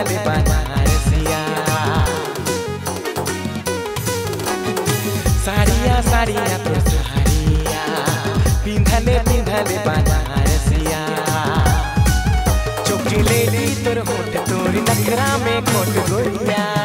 पिंधल बनारसिया। साड़िया साड़िया तो साड़िया पिंधल पिंधल बनारसिया। चोक लेली तोर होठ तोर नखरा में खोट गोरिया।